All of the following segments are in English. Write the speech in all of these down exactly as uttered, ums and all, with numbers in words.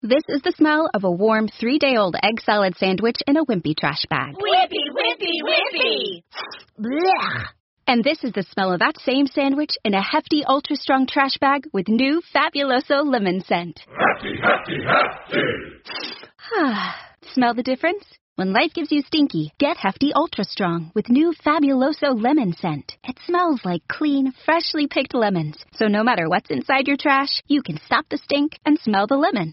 This is the smell of a warm three-day-old egg salad sandwich in a Wimpy trash bag. Wimpy, Wimpy, Wimpy! Blech. And this is the smell of that same sandwich in a hefty, ultra-strong trash bag with new Fabuloso lemon scent. Hefty, hefty, hefty! Smell the difference? When life gives you stinky, get Hefty Ultra Strong with new Fabuloso lemon scent. It smells like clean, freshly picked lemons. So no matter what's inside your trash, you can stop the stink and smell the lemon.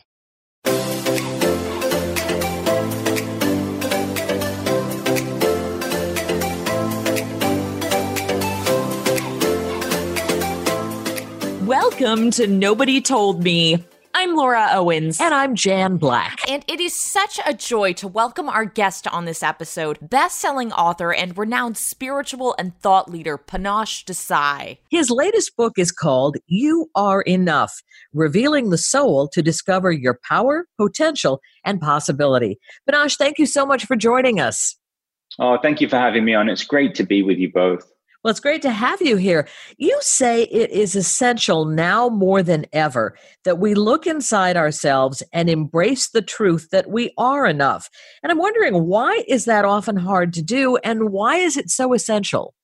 Welcome to Nobody Told Me. I'm Laura Owens. And I'm Jan Black. And it is such a joy to welcome our guest on this episode, best-selling author and renowned spiritual and thought leader, Panache Desai. His latest book is called You Are Enough, Revealing the Soul to Discover Your Power, Potential, and Possibility. Panache, thank you so much for joining us. Oh, thank you for having me on. It's great to be with you both. Well, it's great to have you here. You say it is essential now more than ever that we look inside ourselves and embrace the truth that we are enough. And I'm wondering, why is that often hard to do, and why is it so essential?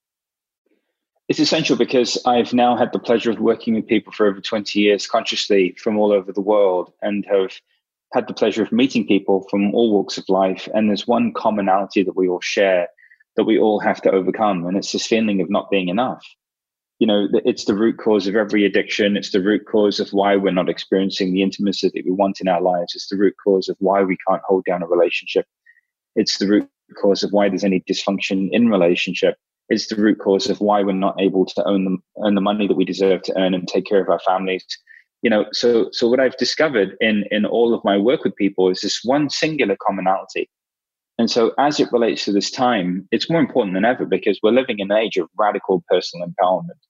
It's essential because I've now had the pleasure of working with people for over twenty years consciously from all over the world, and have had the pleasure of meeting people from all walks of life. And there's one commonality that we all share, that we all have to overcome. And it's this feeling of not being enough. You know, it's the root cause of every addiction. It's the root cause of why we're not experiencing the intimacy that we want in our lives. It's the root cause of why we can't hold down a relationship. It's the root cause of why there's any dysfunction in relationship. It's the root cause of why we're not able to own the, earn the money that we deserve to earn and take care of our families. You know, so so what I've discovered in, in all of my work with people is this one singular commonality. And so as it relates to this time, it's more important than ever because we're living in an age of radical personal empowerment.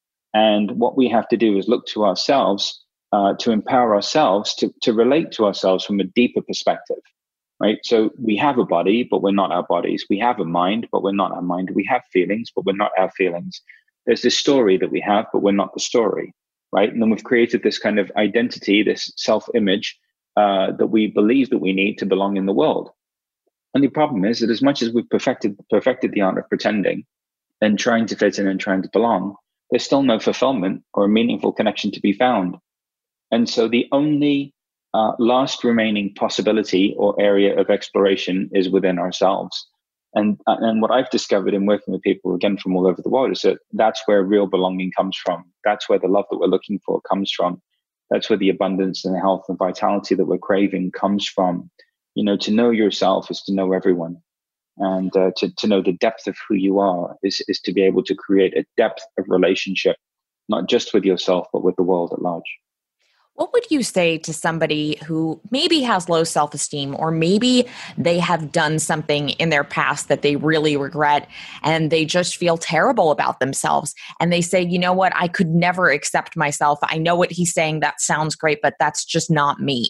And what we have to do is look to ourselves uh, to empower ourselves, to, to relate to ourselves from a deeper perspective, right? So we have a body, but we're not our bodies. We have a mind, but we're not our mind. We have feelings, but we're not our feelings. There's this story that we have, but we're not the story, right? And then we've created this kind of identity, this self-image uh, that we believe that we need to belong in the world. And the problem is that as much as we've perfected perfected the art of pretending and trying to fit in and trying to belong, there's still no fulfillment or a meaningful connection to be found. And so the only uh, last remaining possibility or area of exploration is within ourselves. And, uh, and what I've discovered in working with people, again, from all over the world, is that that's where real belonging comes from. That's where the love that we're looking for comes from. That's where the abundance and the health and vitality that we're craving comes from. You know, to know yourself is to know everyone. And uh, to, to know the depth of who you are is, is to be able to create a depth of relationship, not just with yourself, but with the world at large. What would you say to somebody who maybe has low self-esteem, or maybe they have done something in their past that they really regret and they just feel terrible about themselves? And they say, you know what, I could never accept myself. I know what he's saying. That sounds great, but that's just not me.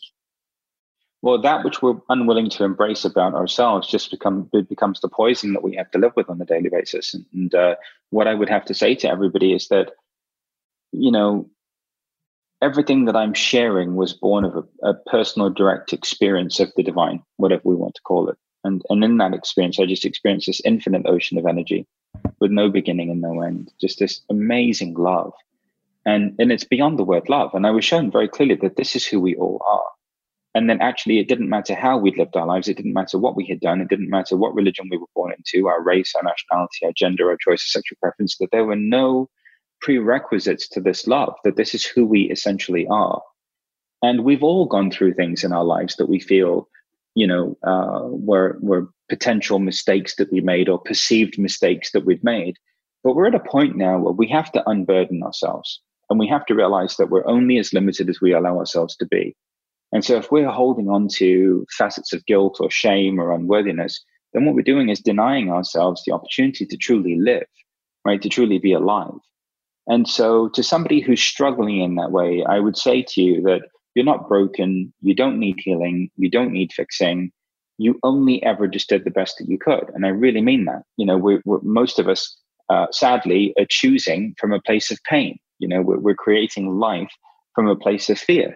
Well, that which we're unwilling to embrace about ourselves just become it becomes the poison that we have to live with on a daily basis. And, and uh, what I would have to say to everybody is that, you know, everything that I'm sharing was born of a, a personal, direct experience of the divine, whatever we want to call it. And and in that experience, I just experienced this infinite ocean of energy with no beginning and no end, just this amazing love. And and it's beyond the word love. And I was shown very clearly that this is who we all are. And then actually, it didn't matter how we'd lived our lives. It didn't matter what we had done. It didn't matter what religion we were born into, our race, our nationality, our gender, our choice of sexual preference, that there were no prerequisites to this love, that this is who we essentially are. And we've all gone through things in our lives that we feel, you know, uh, were, were potential mistakes that we made or perceived mistakes that we'd made. But we're at a point now where we have to unburden ourselves, and we have to realize that we're only as limited as we allow ourselves to be. And so if we're holding on to facets of guilt or shame or unworthiness, then what we're doing is denying ourselves the opportunity to truly live, right? To truly be alive. And so to somebody who's struggling in that way, I would say to you that you're not broken. You don't need healing. You don't need fixing. You only ever just did the best that you could. And I really mean that. You know, we're, we're, most of us, uh, sadly, are choosing from a place of pain. You know, we're, we're creating life from a place of fear.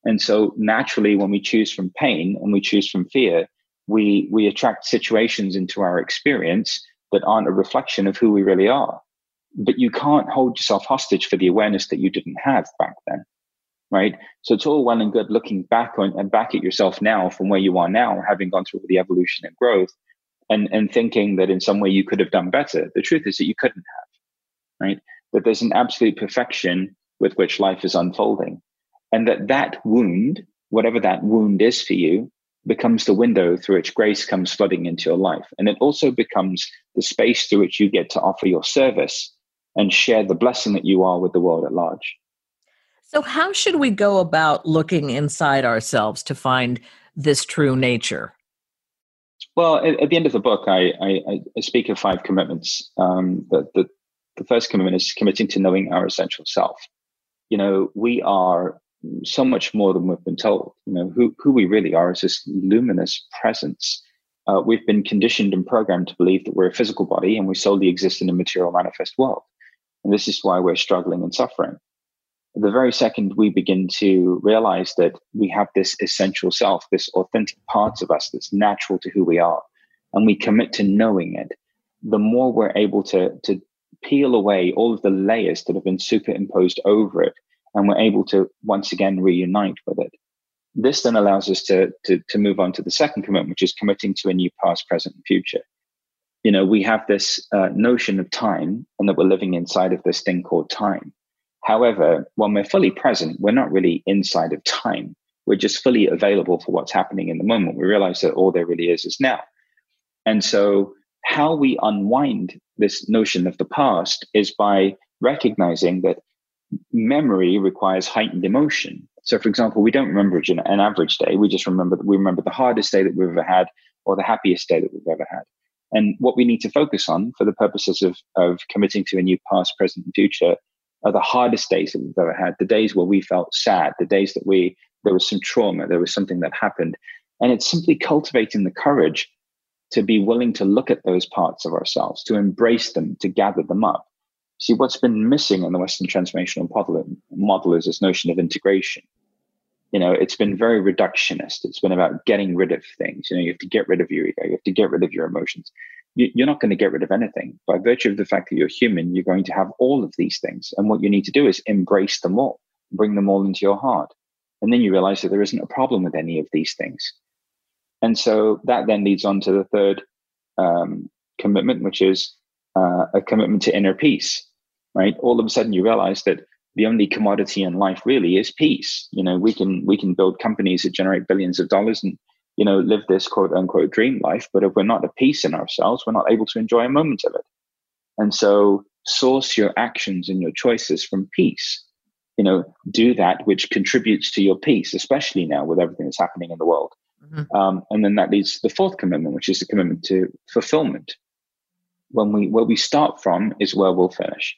And so naturally, when we choose from pain and we choose from fear, we, we attract situations into our experience that aren't a reflection of who we really are. But you can't hold yourself hostage for the awareness that you didn't have back then, right? So it's all well and good looking back on and back at yourself now from where you are now, having gone through the evolution and growth, and, and thinking that in some way you could have done better. The truth is that you couldn't have, right? That there's an absolute perfection with which life is unfolding. And that that wound, whatever that wound is for you, becomes the window through which grace comes flooding into your life. And it also becomes the space through which you get to offer your service and share the blessing that you are with the world at large. So how should we go about looking inside ourselves to find this true nature? Well, at, at the end of the book, I, I, I speak of five commitments. Um, the, the, the first commitment is committing to knowing our essential self. You know, we are so much more than we've been told. You know, who, who we really are is this luminous presence. Uh, we've been conditioned and programmed to believe that we're a physical body and we solely exist in a material manifest world. And this is why we're struggling and suffering. The very second we begin to realize that we have this essential self, this authentic part of us that's natural to who we are, and we commit to knowing it, the more we're able to, to peel away all of the layers that have been superimposed over it, and we're able to once again reunite with it. This then allows us to, to, to move on to the second commitment, which is committing to a new past, present, and future. You know, we have this uh, notion of time and that we're living inside of this thing called time. However, when we're fully present, we're not really inside of time. We're just fully available for what's happening in the moment. We realize that all there really is is now. And so how we unwind this notion of the past is by recognizing that memory requires heightened emotion. So, for example, we don't remember an average day. We just remember we remember the hardest day that we've ever had or the happiest day that we've ever had. And what we need to focus on for the purposes of, of committing to a new past, present, and future are the hardest days that we've ever had, the days where we felt sad, the days that we there was some trauma, there was something that happened. And it's simply cultivating the courage to be willing to look at those parts of ourselves, to embrace them, to gather them up. See, what's been missing in the Western transformational model, model is this notion of integration. You know, it's been very reductionist. It's been about getting rid of things. You know, you have to get rid of your ego. You have to get rid of your emotions. You, you're not going to get rid of anything. By virtue of the fact that you're human, you're going to have all of these things. And what you need to do is embrace them all, bring them all into your heart. And then you realize that there isn't a problem with any of these things. And so that then leads on to the third um, commitment, which is uh, a commitment to inner peace, right? All of a sudden you realize that the only commodity in life really is peace. You know, we can we can build companies that generate billions of dollars and, you know, live this quote unquote dream life. But if we're not at peace in ourselves, we're not able to enjoy a moment of it. And so source your actions and your choices from peace. You know, do that which contributes to your peace, especially now with everything that's happening in the world. Mm-hmm. Um, and then that leads to the fourth commitment, which is the commitment to fulfillment. When we where we start from is where we'll finish.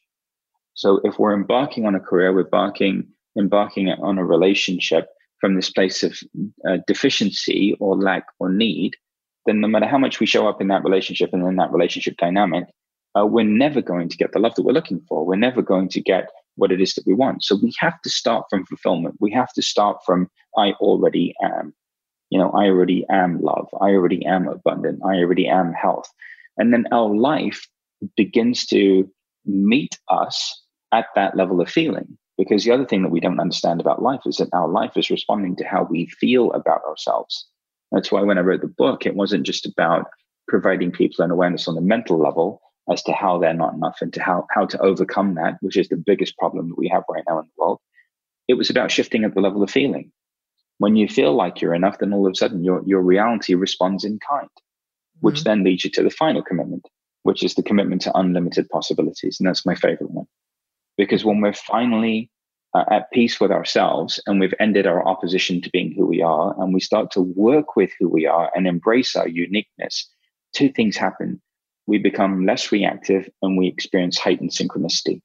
So if we're embarking on a career, we're embarking, embarking on a relationship from this place of uh, deficiency or lack or need, then no matter how much we show up in that relationship and in that relationship dynamic, uh, we're never going to get the love that we're looking for. We're never going to get what it is that we want. So we have to start from fulfillment. We have to start from, I already am. You know, I already am love. I already am abundant. I already am health. And then our life begins to meet us at that level of feeling. Because the other thing that we don't understand about life is that our life is responding to how we feel about ourselves. That's why when I wrote the book, it wasn't just about providing people an awareness on the mental level as to how they're not enough and to how, how to overcome that, which is the biggest problem that we have right now in the world. It was about shifting at the level of feeling. When you feel like you're enough, then all of a sudden your, your reality responds in kind, which mm-hmm. then leads you to the final commitment, which is the commitment to unlimited possibilities. And that's my favorite one. Because when we're finally uh, at peace with ourselves and we've ended our opposition to being who we are and we start to work with who we are and embrace our uniqueness, two things happen. We become less reactive and we experience heightened synchronicity.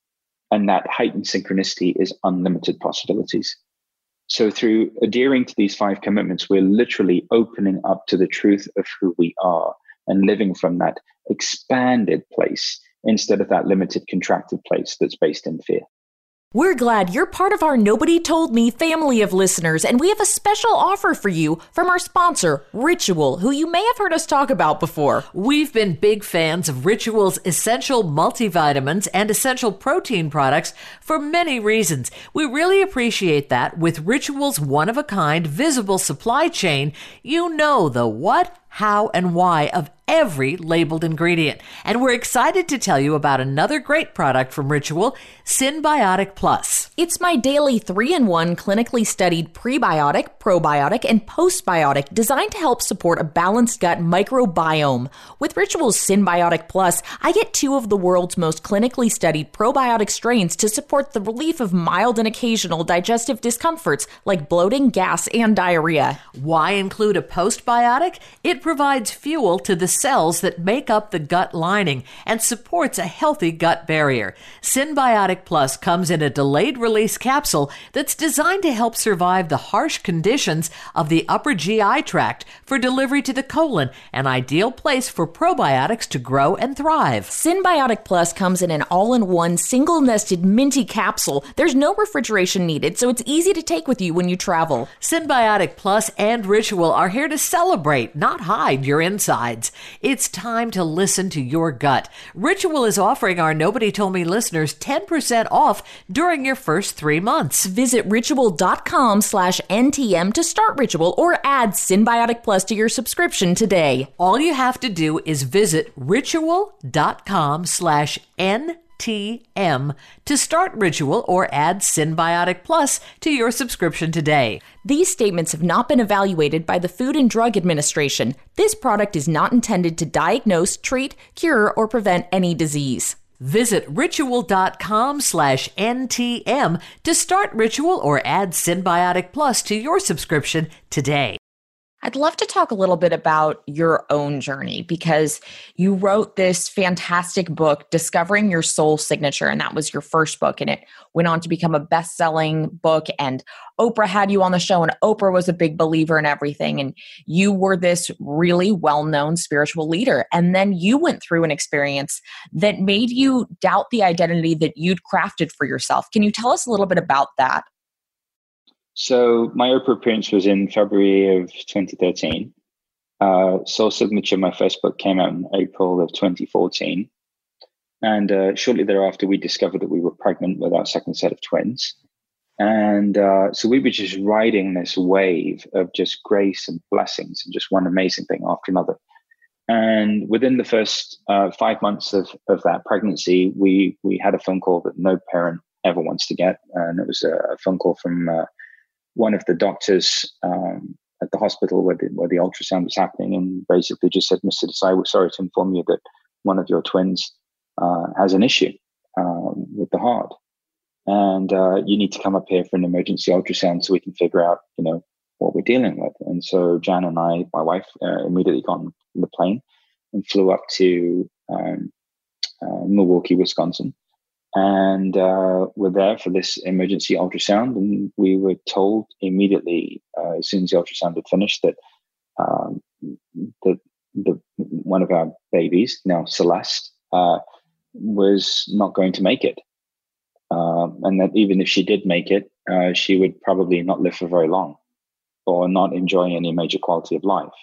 And that heightened synchronicity is unlimited possibilities. So through adhering to these five commitments, we're literally opening up to the truth of who we are and living from that expanded place instead of that limited, contracted place that's based in fear. We're glad you're part of our Nobody Told Me family of listeners, and we have a special offer for you from our sponsor, Ritual, who you may have heard us talk about before. We've been big fans of Ritual's essential multivitamins and essential protein products for many reasons. We really appreciate that. With Ritual's one-of-a-kind visible supply chain, you know the what, how, and why of every labeled ingredient. And we're excited to tell you about another great product from Ritual, Synbiotic Plus. It's my daily three-in-one clinically studied prebiotic, probiotic, and postbiotic designed to help support a balanced gut microbiome. With Ritual's Synbiotic Plus, I get two of the world's most clinically studied probiotic strains to support the relief of mild and occasional digestive discomforts like bloating, gas, and diarrhea. Why include a postbiotic? It provides fuel to the cells that make up the gut lining and supports a healthy gut barrier. Synbiotic Plus comes in a delayed release capsule that's designed to help survive the harsh conditions of the upper G I tract for delivery to the colon, an ideal place for probiotics to grow and thrive. Synbiotic Plus comes in an all-in-one single-nested minty capsule. There's no refrigeration needed, so it's easy to take with you when you travel. Synbiotic Plus and Ritual are here to celebrate, not hide your insides. It's time to listen to your gut. Ritual is offering our Nobody Told Me listeners ten percent off during your first three months. Visit ritual.com slash NTM to start Ritual or add Synbiotic Plus to your subscription today. All you have to do is visit ritual.com slash NTM to start Ritual or add Synbiotic Plus to your subscription today. These statements have not been evaluated by the Food and Drug Administration. This product is not intended to diagnose, treat, cure, or prevent any disease. Visit ritual.com slash NTM to start Ritual or add Synbiotic Plus to your subscription today. I'd love to talk a little bit about your own journey because you wrote this fantastic book, Discovering Your Soul Signature, and that was your first book, and it went on to become a best-selling book, and Oprah had you on the show, and Oprah was a big believer in everything, and you were this really well-known spiritual leader, and then you went through an experience that made you doubt the identity that you'd crafted for yourself. Can you tell us a little bit about that? So my Oprah appearance was in February of twenty thirteen. Uh, Soul Signature, my first book, came out in April of twenty fourteen. And uh, shortly thereafter, we discovered that we were pregnant with our second set of twins. And uh, so we were just riding this wave of just grace and blessings and just one amazing thing after another. And within the first uh, five months of, of that pregnancy, we we had a phone call that no parent ever wants to get. And it was a, a phone call from uh, one of the doctors um, at the hospital where the, where the ultrasound was happening, and basically just said, Mister Desai, we're sorry to inform you that one of your twins uh, has an issue um, with the heart. And uh, you need to come up here for an emergency ultrasound so we can figure out, you know, what we're dealing with. And so Jan and I, my wife, uh, immediately got on the plane and flew up to um, uh, Milwaukee, Wisconsin. And uh, we're there for this emergency ultrasound, and we were told immediately, uh, as soon as the ultrasound had finished, that um, that the one of our babies, now Celeste, uh, was not going to make it, um, and that even if she did make it, uh, she would probably not live for very long, or not enjoy any major quality of life.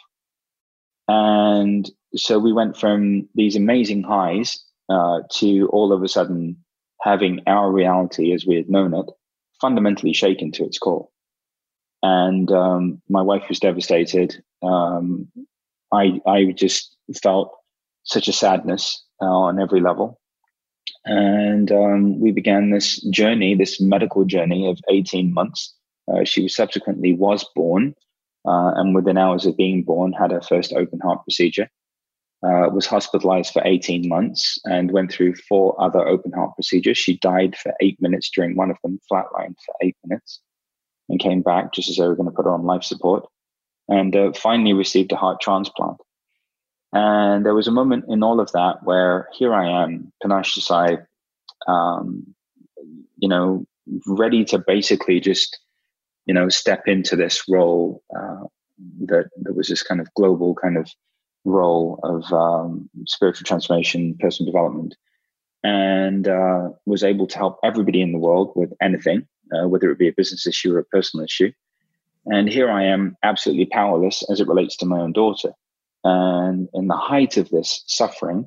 And so we went from these amazing highs uh, to all of a sudden having our reality as we had known it fundamentally shaken to its core. And um, my wife was devastated. Um, I I just felt such a sadness uh, on every level. And um, we began this journey, this medical journey of eighteen months. Uh, she was subsequently was born, uh, and within hours of being born, had her first open heart procedure. Uh, was hospitalized for eighteen months and went through four other open heart procedures. She died for eight minutes during one of them, flatlined for eight minutes, and came back just as they were going to put her on life support, and uh, finally received a heart transplant. And there was a moment in all of that where here I am, Panache Desai, um, you know, ready to basically just, you know, step into this role uh, that, that was this kind of global kind of role of um, spiritual transformation, personal development. and uh, was able to help everybody in the world with anything, uh, whether it be a business issue or a personal issue. And here I am, absolutely powerless as it relates to my own daughter. And in the height of this suffering,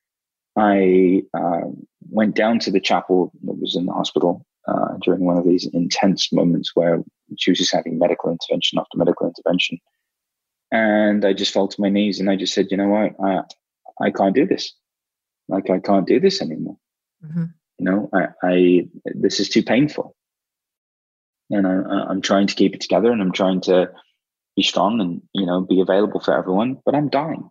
I uh, went down to the chapel that was in the hospital uh, during one of these intense moments where she was just having medical intervention after medical intervention. And I just fell to my knees and I just said, you know what, I, I can't do this. Like, I can't do this anymore. Mm-hmm. You know, I, I, this is too painful. And I, I'm trying to keep it together and I'm trying to be strong and, you know, be available for everyone, but I'm dying.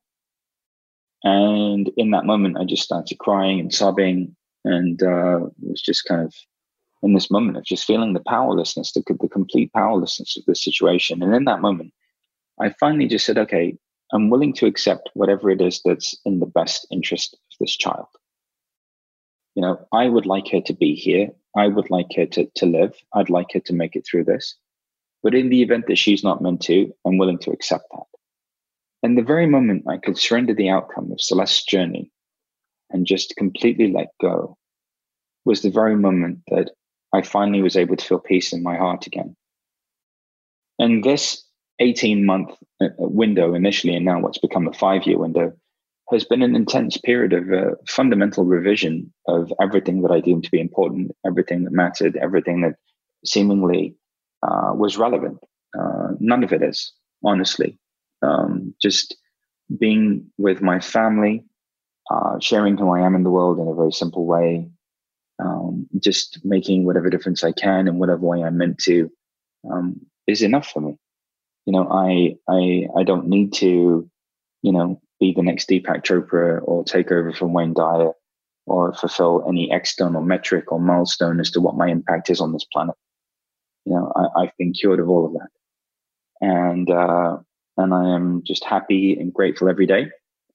And in that moment, I just started crying and sobbing and uh, was just kind of in this moment of just feeling the powerlessness, the, the complete powerlessness of this situation. And in that moment, I finally just said, okay, I'm willing to accept whatever it is that's in the best interest of this child. You know, I would like her to be here. I would like her to, to live. I'd like her to make it through this. But in the event that she's not meant to, I'm willing to accept that. And the very moment I could surrender the outcome of Celeste's journey and just completely let go was the very moment that I finally was able to feel peace in my heart again. And this eighteen-month window initially, and now what's become a five-year window, has been an intense period of uh, fundamental revision of everything that I deemed to be important, everything that mattered, everything that seemingly uh, was relevant. Uh, none of it is, honestly. Um, just being with my family, uh, sharing who I am in the world in a very simple way, um, just making whatever difference I can in whatever way I'm meant to, um, is enough for me. You know, I, I, I don't need to, you know, be the next Deepak Chopra or take over from Wayne Dyer or fulfill any external metric or milestone as to what my impact is on this planet. You know, I, I've been cured of all of that. And, uh, and I am just happy and grateful every day.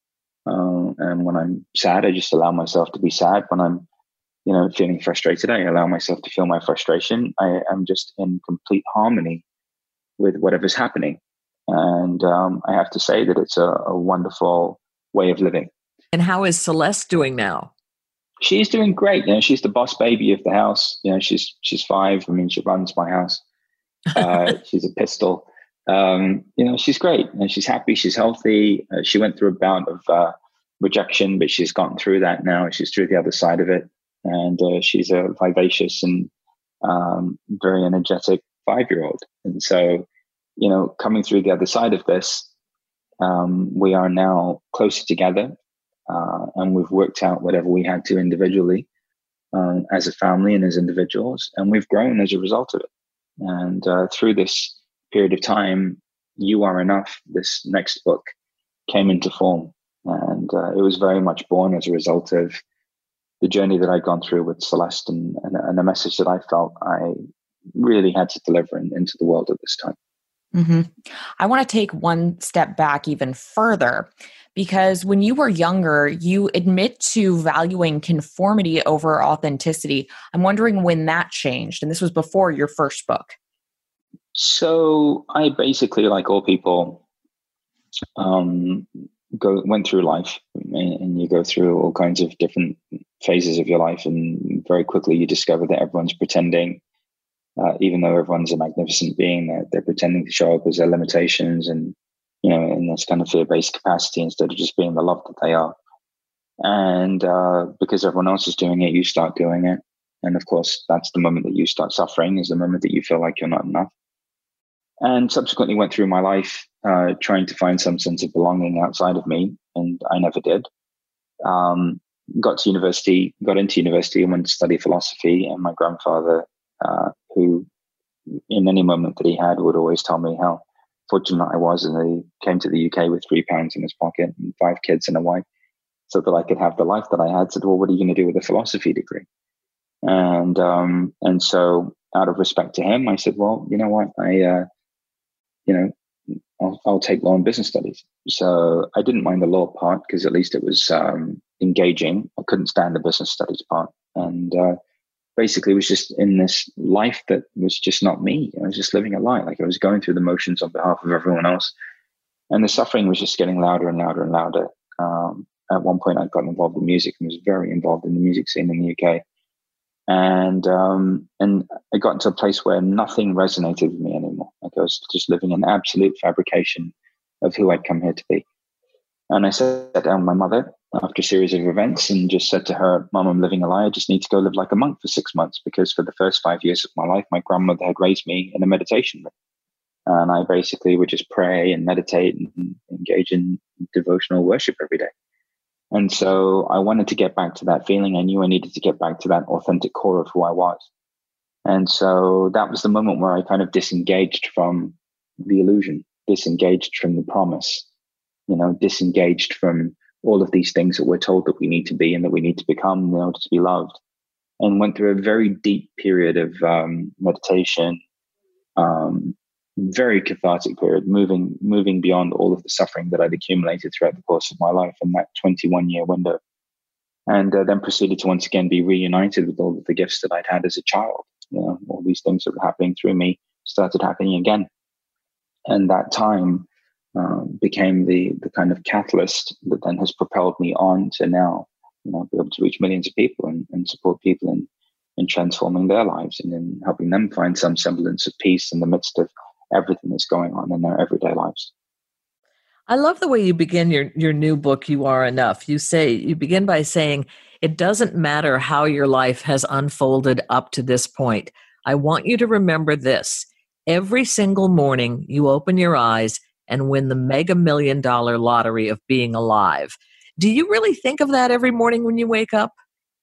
Uh, and when I'm sad, I just allow myself to be sad. When I'm, you know, feeling frustrated, I allow myself to feel my frustration. I am just in complete harmony with whatever's happening. And um, I have to say that it's a, a wonderful way of living. And how is Celeste doing now? She's doing great. You know, she's the boss baby of the house. You know, she's she's five. I mean, she runs my house. Uh, she's a pistol. Um, you know, she's great. And she's happy. She's healthy. Uh, she went through a bout of uh, rejection, but she's gotten through that now. She's through the other side of it. And uh, she's a vivacious and um, very energetic five-year-old. And so, you know, coming through the other side of this, um, we are now closer together, uh, and we've worked out whatever we had to individually um, as a family and as individuals, and we've grown as a result of it. And uh, through this period of time, You Are Enough, this next book, came into form, and uh, it was very much born as a result of the journey that I'd gone through with Celeste and, and, and a message that I felt I really had to deliver in, into the world at this time. Mm-hmm. I want to take one step back even further, because when you were younger, you admit to valuing conformity over authenticity. I'm wondering when that changed, and this was before your first book. So I basically, like all people, um, go went through life, and, and you go through all kinds of different phases of your life, and very quickly you discover that everyone's pretending. Uh, even though everyone's a magnificent being, they're, they're pretending to show up as their limitations and, you know, in this kind of fear-based capacity instead of just being the love that they are. And uh, because everyone else is doing it, you start doing it. And of course, that's the moment that you start suffering, is the moment that you feel like you're not enough. And subsequently went through my life uh, trying to find some sense of belonging outside of me, and I never did. Um, got to university, got into university and went to study philosophy, and my grandfather, Uh, who in any moment that he had would always tell me how fortunate I was, and that he came to the U K with three pounds in his pocket and five kids and a wife so that I could have the life that I had. Said, well, what are you going to do with a philosophy degree? And um, and so out of respect to him, I said, well, you know what, I, uh, you know, I'll, I'll take law and business studies. So I didn't mind the law part because at least it was um, engaging. I couldn't stand the business studies part. And uh, basically was just in this life that was just not me. I was just living a lie. Like I was going through the motions on behalf of everyone else. And the suffering was just getting louder and louder and louder. Um, at one point, I'd gotten involved in music and was very involved in the music scene in the U K. And um, and I got into a place where nothing resonated with me anymore. Like I was just living in absolute fabrication of who I'd come here to be. And I sat down with my mother after a series of events and just said to her, Mom, I'm living a lie. I just need to go live like a monk for six months because for the first five years of my life, my grandmother had raised me in a meditation room. And I basically would just pray and meditate and engage in devotional worship every day. And so I wanted to get back to that feeling. I knew I needed to get back to that authentic core of who I was. And so that was the moment where I kind of disengaged from the illusion, disengaged from the promise, you know, disengaged from all of these things that we're told that we need to be and that we need to become in order to be loved, and went through a very deep period of um, meditation, um, very cathartic period, moving moving beyond all of the suffering that I'd accumulated throughout the course of my life in that twenty-one year window. And uh, then proceeded to once again be reunited with all of the gifts that I'd had as a child. You know, all these things that were happening through me started happening again. And that time um, became the the kind of catalyst that then has propelled me on to now, you know, be able to reach millions of people and, and support people in, in transforming their lives and in helping them find some semblance of peace in the midst of everything that's going on in their everyday lives. I love the way you begin your, your new book, You Are Enough. You say, you begin by saying, it doesn't matter how your life has unfolded up to this point. I want you to remember this. Every single morning you open your eyes and win the mega million dollar lottery of being alive. Do you really think of that every morning when you wake up?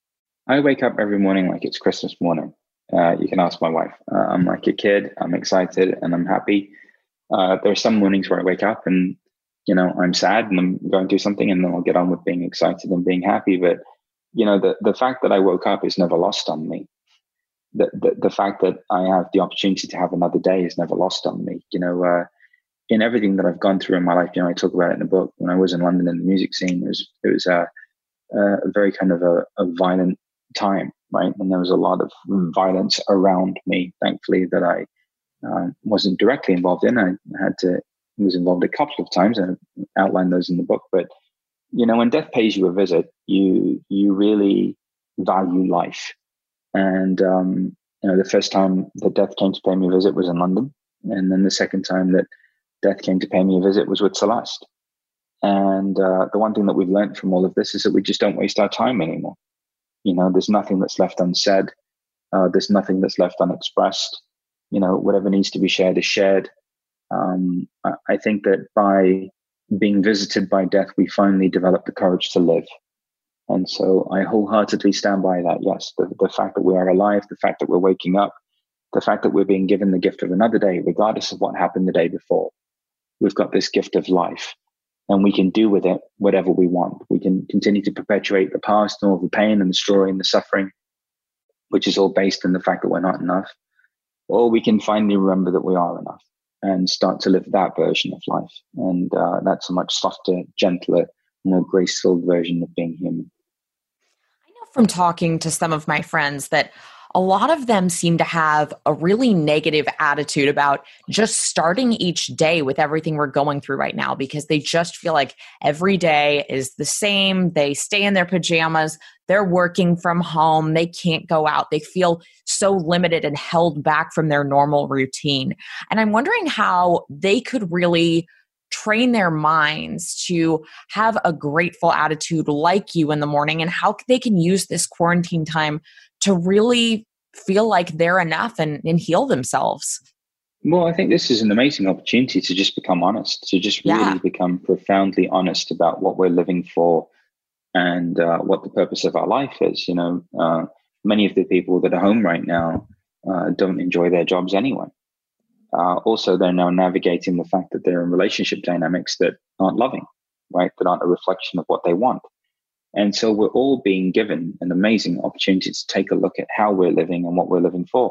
I wake up every morning like it's Christmas morning. Uh, you can ask my wife. Uh, I'm like a kid. I'm excited and I'm happy. Uh, there are some mornings where I wake up and, you know, I'm sad and I'm going through something, and then I'll get on with being excited and being happy. But, you know, the, the fact that I woke up is never lost on me. The, the, the fact that I have the opportunity to have another day is never lost on me. You know, uh, in everything that I've gone through in my life, you know, I talk about it in the book. When I was in London in the music scene, it was, it was a, a very kind of a, a violent time, right? And there was a lot of violence around me, thankfully, that I uh, wasn't directly involved in. I had to, was involved a couple of times, and I outlined those in the book. But, you know, when death pays you a visit, you, you really value life. And, um, you know, the first time that death came to pay me a visit was in London. And then the second time that death came to pay me a visit was with Celeste. And uh, the one thing that we've learned from all of this is that we just don't waste our time anymore. You know, there's nothing that's left unsaid. Uh, there's nothing that's left unexpressed. You know, whatever needs to be shared is shared. Um, I think that by being visited by death, we finally develop the courage to live. And so I wholeheartedly stand by that. Yes, the, the fact that we are alive, the fact that we're waking up, the fact that we're being given the gift of another day, regardless of what happened the day before. We've got this gift of life, and we can do with it whatever we want. We can continue to perpetuate the past and all the pain and the story and the suffering, which is all based in the fact that we're not enough. Or we can finally remember that we are enough and start to live that version of life. And uh, that's a much softer, gentler, more graceful version of being human. I know from talking to some of my friends that a lot of them seem to have a really negative attitude about just starting each day with everything we're going through right now, because they just feel like every day is the same. They stay in their pajamas. They're working from home. They can't go out. They feel so limited and held back from their normal routine. And I'm wondering how they could really train their minds to have a grateful attitude like you in the morning, and how they can use this quarantine time to really feel like they're enough and, and heal themselves. Well, I think this is an amazing opportunity to just become honest, to just really yeah. become profoundly honest about what we're living for and uh, what the purpose of our life is. You know, uh, many of the people that are home right now uh, don't enjoy their jobs anyway. Uh, also, they're now navigating the fact that they're in relationship dynamics that aren't loving, right? That aren't a reflection of what they want. And so we're all being given an amazing opportunity to take a look at how we're living and what we're living for.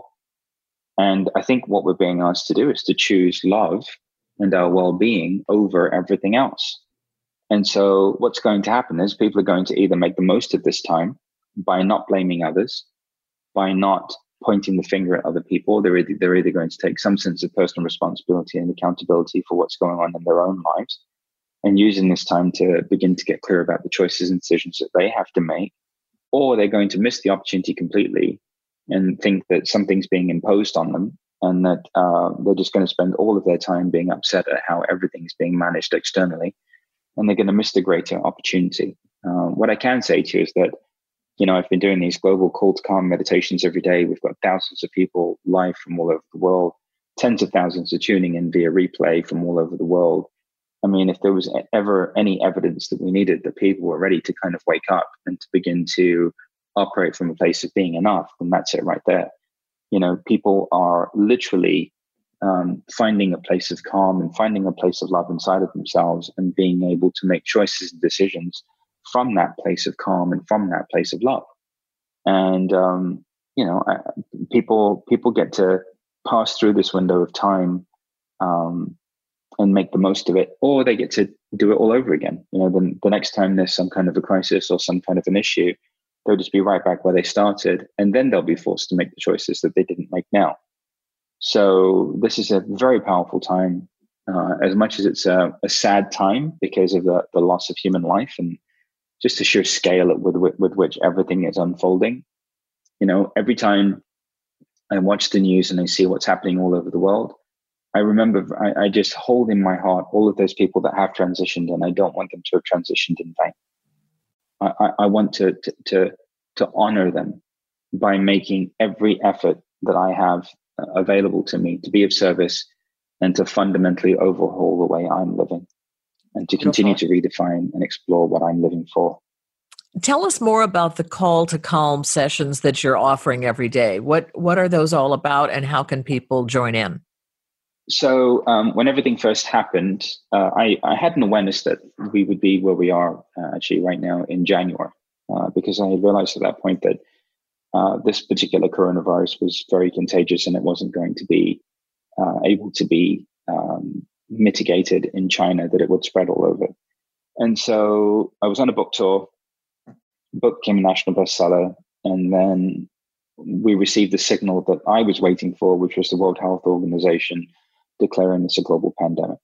And I think what we're being asked to do is to choose love and our well-being over everything else. And so what's going to happen is people are going to either make the most of this time by not blaming others, by not pointing the finger at other people. They're either, they're either going to take some sense of personal responsibility and accountability for what's going on in their own lives, and using this time to begin to get clear about the choices and decisions that they have to make, or they're going to miss the opportunity completely and think that something's being imposed on them, and that uh, they're just going to spend all of their time being upset at how everything's being managed externally, and they're going to miss the greater opportunity. Uh, what I can say to you is that, you know, I've been doing these global call to calm meditations every day. We've got thousands of people live from all over the world. Tens of thousands are tuning in via replay from all over the world. I mean, if there was ever any evidence that we needed that people were ready to kind of wake up and to begin to operate from a place of being enough, then that's it right there. You know, people are literally um, finding a place of calm and finding a place of love inside of themselves and being able to make choices and decisions from that place of calm and from that place of love. And, um, you know, I, people people get to pass through this window of time um, and make the most of it, or they get to do it all over again. You know, the, the next time there's some kind of a crisis or some kind of an issue, they'll just be right back where they started, and then they'll be forced to make the choices that they didn't make now. So this is a very powerful time, uh, as much as it's a, a sad time because of the, the loss of human life and just the sheer scale with, with, with which everything is unfolding. You know, every time I watch the news and I see what's happening all over the world, I remember, I, I just hold in my heart all of those people that have transitioned, and I don't want them to have transitioned in vain. I, I, I want to, to, to, to honor them by making every effort that I have available to me to be of service and to fundamentally overhaul the way I'm living and to continue to redefine and explore what I'm living for. Tell us more about the Call to Calm sessions that you're offering every day. What what are those all about, and how can people join in? So um, when everything first happened, uh, I, I had an awareness that we would be where we are uh, actually right now in January, uh, because I had realized at that point that uh, this particular coronavirus was very contagious and it wasn't going to be uh, able to be um, mitigated in China, that it would spread all over. And so I was on a book tour. Book became a national bestseller, and then we received the signal that I was waiting for, which was the World Health Organization declaring this a global pandemic.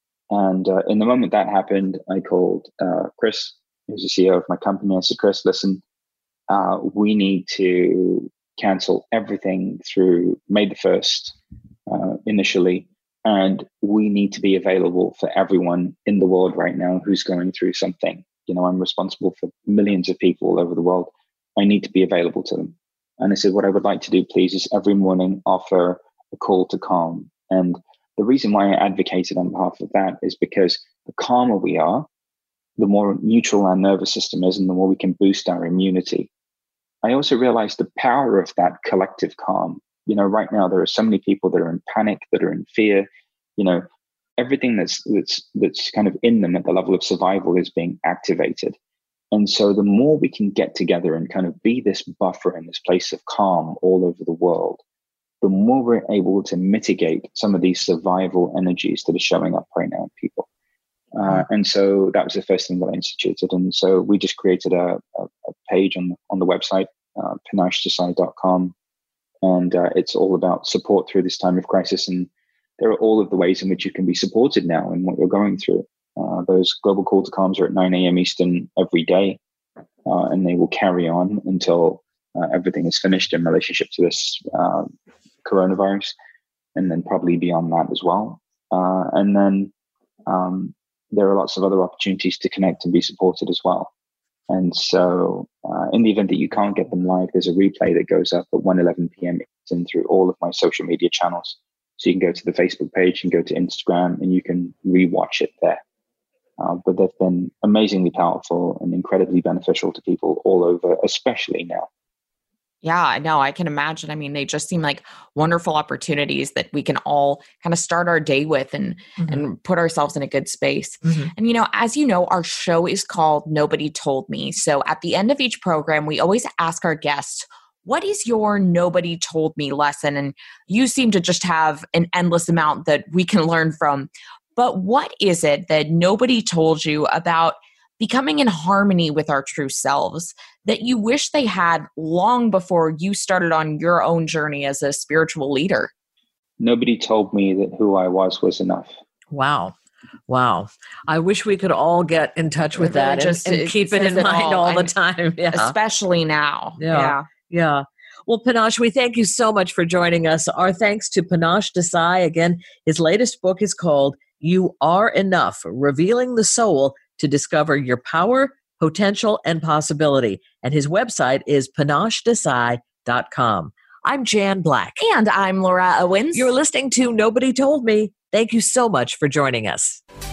And uh, in the moment that happened, I called uh, Chris, who's the C E O of my company. I said, Chris, listen, uh, we need to cancel everything through May the first uh, initially, and we need to be available for everyone in the world right now who's going through something. You know, I'm responsible for millions of people all over the world. I need to be available to them. And I said, what I would like to do, please, is every morning offer a call to calm. And the reason why I advocated on behalf of that is because the calmer we are, the more neutral our nervous system is, and the more we can boost our immunity. I also realized the power of that collective calm. You know, right now there are so many people that are in panic, that are in fear. You know, everything that's that's that's kind of in them at the level of survival is being activated. And so the more we can get together and kind of be this buffer in this place of calm all over the world, the more we're able to mitigate some of these survival energies that are showing up right now in people. Uh, and so that was the first thing that I instituted. And so we just created a, a, a page on, on the website, uh, panache desai dot com. And uh, it's all about support through this time of crisis. And there are all of the ways in which you can be supported now in what you're going through. Uh, those global call to calms are at nine a.m. Eastern every day, uh, and they will carry on until uh, everything is finished in relationship to this uh, coronavirus, and then probably beyond that as well. Uh, and then um, there are lots of other opportunities to connect and be supported as well. And so uh, in the event that you can't get them live, there's a replay that goes up at one eleven p.m. Eastern through all of my social media channels. So you can go to the Facebook page and go to Instagram, and you can rewatch it there. Uh, but they've been amazingly powerful and incredibly beneficial to people all over, especially now. Yeah, no, I can imagine. I mean, they just seem like wonderful opportunities that we can all kind of start our day with and, mm-hmm. and put ourselves in a good space. Mm-hmm. And, you know, as you know, our show is called Nobody Told Me. So at the end of each program, we always ask our guests, what is your nobody told me lesson? And you seem to just have an endless amount that we can learn from. But what is it that nobody told you about becoming in harmony with our true selves that you wish they had long before you started on your own journey as a spiritual leader? Nobody told me that who I was was enough. Wow. Wow. I wish we could all get in touch with It really that and, just- and it keep it says in it mind all. all the I'm- time. Yeah. Especially now. Yeah. Yeah. Yeah. Well, Panache, we thank you so much for joining us. Our thanks to Panache Desai. Again, his latest book is called You Are Enough, Revealing the Soul to Discover Your Power, Potential, and Possibility. And his website is panache desai dot com. I'm Jan Black. And I'm Laura Owens. You're listening to Nobody Told Me. Thank you so much for joining us.